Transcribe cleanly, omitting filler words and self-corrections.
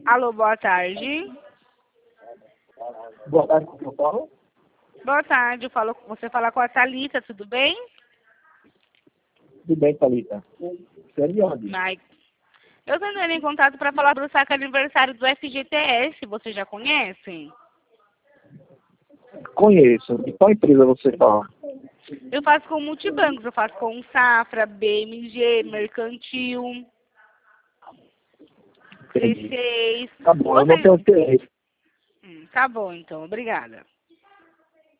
Alô, boa tarde. Boa tarde, com o Paulo. Boa tarde, você fala com a Thalita, tudo bem? Tudo bem, Thalita? Você é de onde? Mike. Eu estou entrando em contato para falar do saque aniversário do FGTS, você já conhece? Conheço. De qual empresa você fala? Eu faço com multibancos, eu faço com Safra, BMG, Mercantil, Entendi. C6. Tá bom, eu não tenho interesse. Tá bom, então, obrigada.